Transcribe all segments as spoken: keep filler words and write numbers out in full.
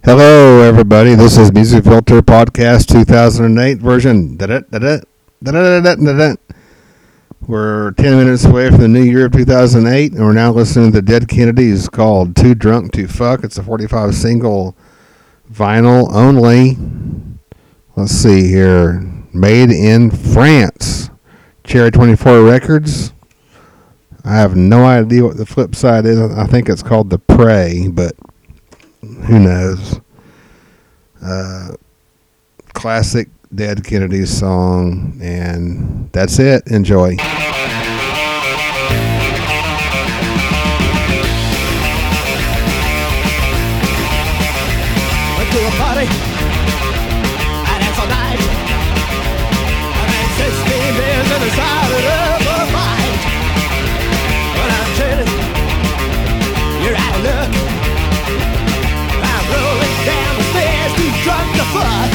Hello, everybody. This is Music Filter Podcast two thousand eight version. Da-da-da-da, da-da-da-da-da-da. We're ten minutes away from the new year of two thousand eight, and we're now listening to the Dead Kennedys called Too Drunk to Fuck. It's a forty-five single vinyl only. Let's see here. Made in France. Cherry twenty-four Records. I have no idea what the flip side is. I think it's called The Prey, but who knows? Uh, classic Dead Kennedys song, and that's it. Enjoy. Went to a party, I danced all night. I had sixteen beers and decided up a fight. When I'm chilling, you're out of luck. I'm rolling down the stairs, too drunk to fuck.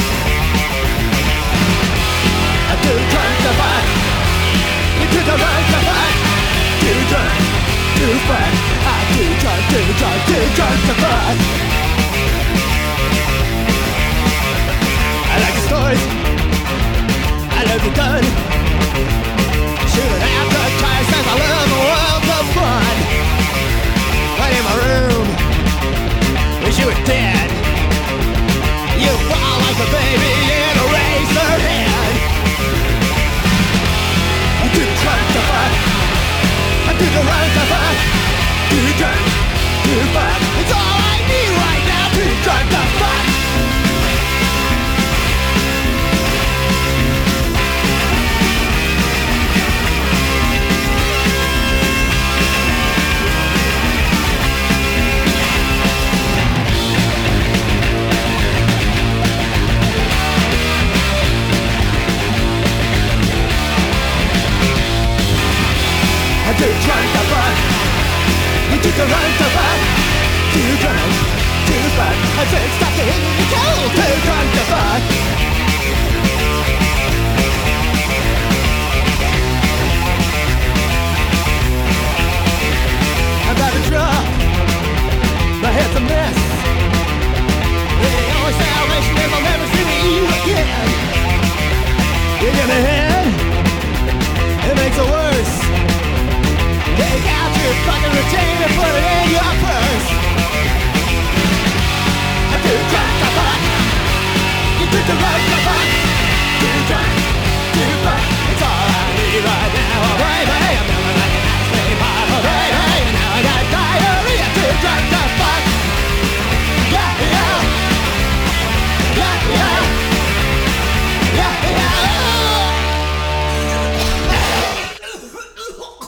I'm too drunk to fuck. You took a run to fuck. Too drunk to fuck. I'm too drunk, too drunk, too drunk to fuck. I like the stories, I love the gun. Shooting out the tires says I love the world of fun. Right in my room, wish you were dead. You fall like a baby in a razor head. I'm too drunk to fuck. I'm too drunk to fuck. Too drunk to fuck. It's all I need right now. Too drunk to fuck. I'm too drunk to fuck. You took a run to fuck. Too drunk to fuck. I said stop the hitting the cold. Too drunk to fuck. I'm about to drop. My head's a mess. The only salvation is I'll never see you again. You give me head. It makes it worse. Take out your fucking routine and put it in your purse. I'm too drunk to fuck. You took the road to fuck.